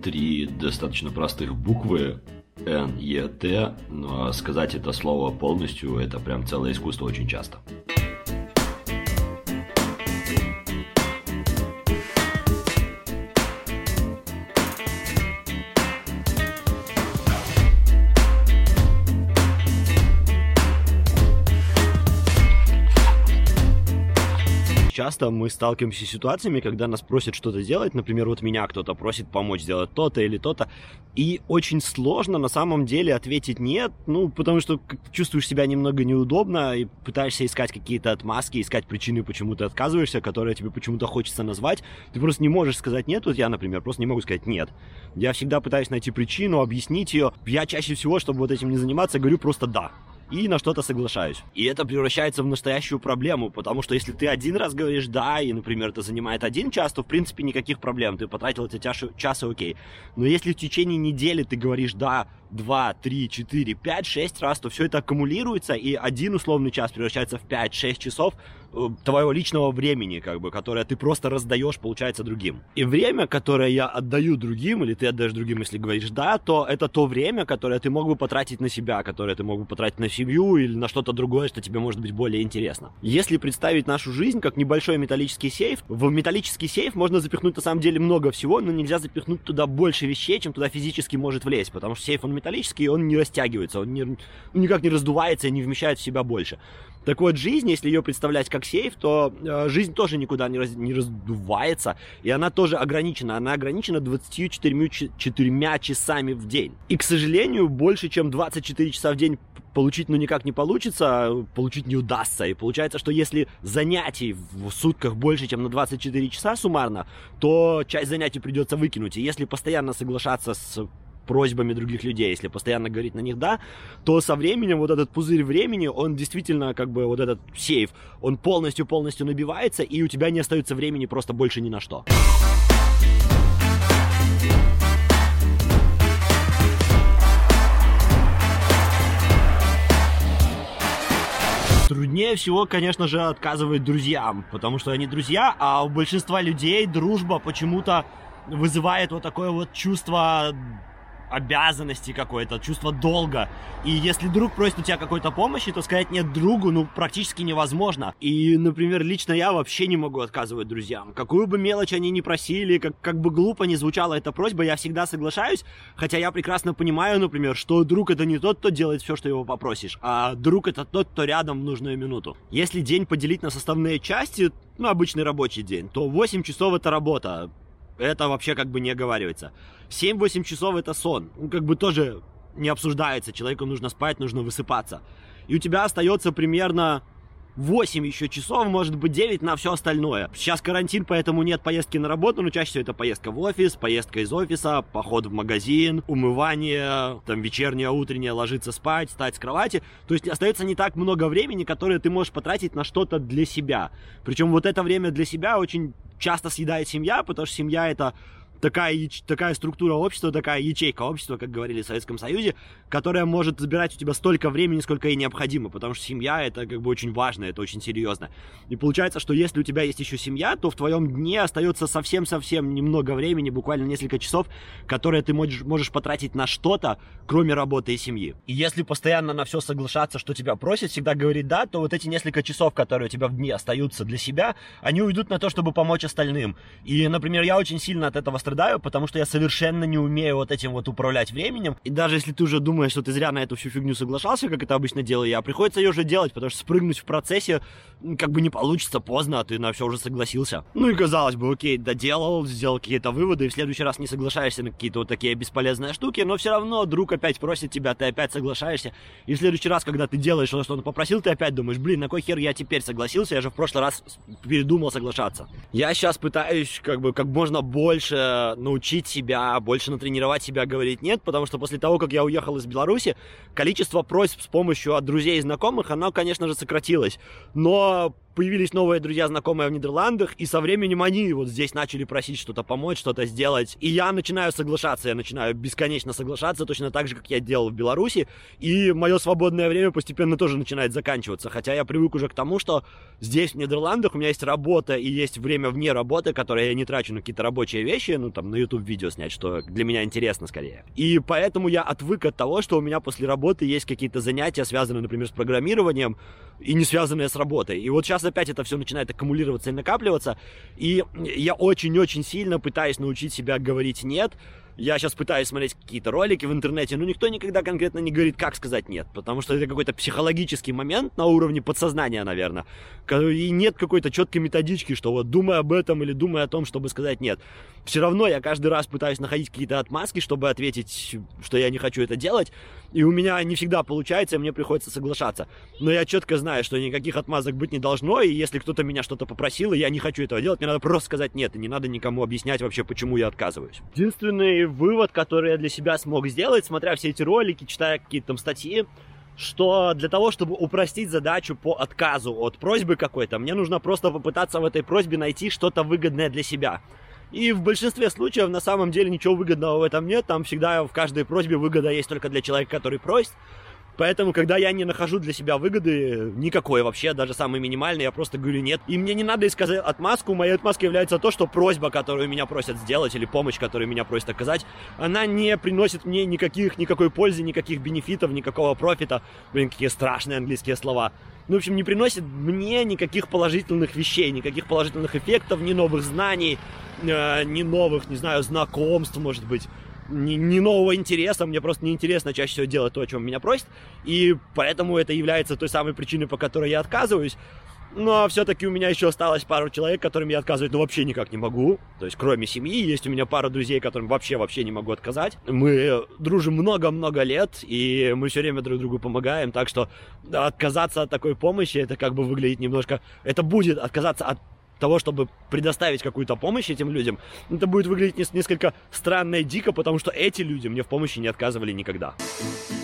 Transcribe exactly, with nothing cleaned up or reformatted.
три достаточно простых буквы Н, Е, Т, но сказать это слово полностью – это прям целое искусство очень часто. Часто мы сталкиваемся с ситуациями, когда нас просят что-то делать, например, вот меня кто-то просит помочь сделать то-то или то-то, и очень сложно на самом деле ответить нет, ну, потому что чувствуешь себя немного неудобно и пытаешься искать какие-то отмазки, искать причины, почему ты отказываешься, которые тебе почему-то хочется назвать, ты просто не можешь сказать нет, вот я, например, просто не могу сказать нет. Я всегда пытаюсь найти причину, объяснить ее, я чаще всего, чтобы вот этим не заниматься, говорю просто «да». И на что-то соглашаюсь. И это превращается в настоящую проблему, потому что если ты один раз говоришь «да», и, например, это занимает один час, то, в принципе, никаких проблем, ты потратил эти часы, окей. Но если в течение недели ты говоришь «да» два, три, четыре, пять, шесть раз, то все это аккумулируется, и один условный час превращается в пять-шесть часов твоего личного времени, как бы, которое ты просто раздаешь, получается, другим. И время, которое я отдаю другим, или ты отдаешь другим, если говоришь «да», то это то время, которое ты мог бы потратить на себя, которое ты мог бы потратить на семью или на что-то другое, что тебе может быть более интересно. Если представить нашу жизнь как небольшой металлический сейф, в металлический сейф можно запихнуть на самом деле много всего, но нельзя запихнуть туда больше вещей, чем туда физически может влезть, потому что сейф, он металлический, он не растягивается, он не, никак не раздувается и не вмещает в себя больше. Так вот, жизнь, если ее представлять как сейф, то э, жизнь тоже никуда не, раз, не раздувается, и она тоже ограничена. Она ограничена двадцатью четырьмя часами в день. И, к сожалению, больше, чем двадцать четыре часа в день получить, ну, никак не получится, получить не удастся. И получается, что если занятий в сутках больше, чем на двадцать четыре часа суммарно, то часть занятий придется выкинуть. И если постоянно соглашаться с просьбами других людей, если постоянно говорить на них «да», то со временем вот этот пузырь времени, он действительно, как бы, вот этот сейф, он полностью-полностью набивается, и у тебя не остается времени просто больше ни на что. Труднее всего, конечно же, отказывать друзьям, потому что они друзья, а у большинства людей дружба почему-то вызывает вот такое вот чувство обязанности какое-то, чувство долга. И если друг просит у тебя какой-то помощи, то сказать нет другу, ну, практически невозможно. И, например, лично я вообще не могу отказывать друзьям. Какую бы мелочь они ни просили, как, как бы глупо ни звучала эта просьба, я всегда соглашаюсь, хотя я прекрасно понимаю, например, что друг это не тот, кто делает все, что его попросишь, а друг это тот, кто рядом в нужную минуту. Если день поделить на составные части, ну, обычный рабочий день, то восемь часов это работа. Это вообще как бы не оговаривается. семь-восемь часов это сон. Ну, как бы тоже не обсуждается. Человеку нужно спать, нужно высыпаться. И у тебя остается примерно восемь еще часов, может быть девять на все остальное. Сейчас карантин, поэтому нет поездки на работу, но чаще всего это поездка в офис, поездка из офиса, поход в магазин, умывание, там вечернее, утреннее, ложиться спать, встать с кровати. То есть остается не так много времени, которое ты можешь потратить на что-то для себя. Причем вот это время для себя очень часто съедает семья, потому что семья это такая, такая структура общества, такая ячейка общества, как говорили в Советском Союзе, которая может забирать у тебя столько времени, сколько ей необходимо, потому что семья это как бы очень важно, это очень серьезно. И получается, что если у тебя есть еще семья, то в твоем дне остается совсем-совсем немного времени, буквально несколько часов, которые ты можешь, можешь потратить на что-то, кроме работы и семьи. И если постоянно на все соглашаться, что тебя просят, всегда говорить да, то вот эти несколько часов, которые у тебя в дне остаются для себя, они уйдут на то, чтобы помочь остальным. И, например, я очень сильно от этого страдаю, потому что я совершенно не умею вот этим вот управлять временем. И даже если ты уже думаешь, что ты зря на эту всю фигню соглашался, как это обычно делаю я, приходится ее же делать, потому что спрыгнуть в процессе как бы не получится, поздно, а ты на все уже согласился. Ну и казалось бы, окей, доделал, сделал какие-то выводы, и в следующий раз не соглашаешься на какие-то вот такие бесполезные штуки, но все равно друг опять просит тебя, ты опять соглашаешься, и в следующий раз, когда ты делаешь то, что он попросил, ты опять думаешь, блин, на кой хер я теперь согласился, я же в прошлый раз передумал соглашаться. Я сейчас пытаюсь как бы как можно больше научить себя, больше натренировать себя говорить нет, потому что после того, как я уехал из Беларуси, количество просьб с помощью от друзей и знакомых, оно, конечно же, сократилось, но появились новые друзья, знакомые в Нидерландах, и со временем они вот здесь начали просить что-то помочь, что-то сделать. И я начинаю соглашаться, я начинаю бесконечно соглашаться, точно так же, как я делал в Беларуси. И мое свободное время постепенно тоже начинает заканчиваться. Хотя я привык уже к тому, что здесь, в Нидерландах, у меня есть работа и есть время вне работы, которое я не трачу на какие-то рабочие вещи, ну, там, на YouTube видео снять, что для меня интересно скорее. И поэтому я отвык от того, что у меня после работы есть какие-то занятия, связанные, например, с программированием, и не связанные с работой. И вот сейчас опять это все начинает аккумулироваться и накапливаться, и я очень-очень сильно пытаюсь научить себя говорить «нет». Я сейчас пытаюсь смотреть какие-то ролики в интернете, но никто никогда конкретно не говорит, как сказать «нет», потому что это какой-то психологический момент на уровне подсознания, наверное, и нет какой-то четкой методички, что вот думай об этом или думай о том, чтобы сказать «нет». Все равно я каждый раз пытаюсь находить какие-то отмазки, чтобы ответить, что я не хочу это делать, и у меня не всегда получается, и мне приходится соглашаться. Но я четко знаю, что никаких отмазок быть не должно, и если кто-то меня что-то попросил, и я не хочу этого делать, мне надо просто сказать «нет», и не надо никому объяснять вообще, почему я отказываюсь. Единственный вывод, который я для себя смог сделать, смотря все эти ролики, читая какие-то там статьи, что для того, чтобы упростить задачу по отказу от просьбы какой-то, мне нужно просто попытаться в этой просьбе найти что-то выгодное для себя. И в большинстве случаев на самом деле ничего выгодного в этом нет, там всегда в каждой просьбе выгода есть только для человека, который просит. Поэтому, когда я не нахожу для себя выгоды, никакой вообще, даже самый минимальный, я просто говорю нет. И мне не надо искать отмазку, моей отмазкой является то, что просьба, которую меня просят сделать, или помощь, которую меня просят оказать, она не приносит мне никаких, никакой пользы, никаких бенефитов, никакого профита. Блин, какие страшные английские слова. Ну, в общем, не приносит мне никаких положительных вещей, никаких положительных эффектов, ни новых знаний, э, ни новых, не знаю, знакомств, может быть. Ни, ни нового интереса, мне просто неинтересно чаще всего делать то, о чем меня просят, и поэтому это является той самой причиной, по которой я отказываюсь. Но все-таки у меня еще осталось пару человек, которым я отказывать ну вообще никак не могу. То есть кроме семьи есть у меня пара друзей, которым вообще-вообще не могу отказать. Мы дружим много-много лет, и мы все время друг другу помогаем, так что отказаться от такой помощи, это как бы выглядит немножко... Это будет отказаться от того, чтобы предоставить какую-то помощь этим людям, это будет выглядеть несколько странно и дико, потому что эти люди мне в помощи не отказывали никогда.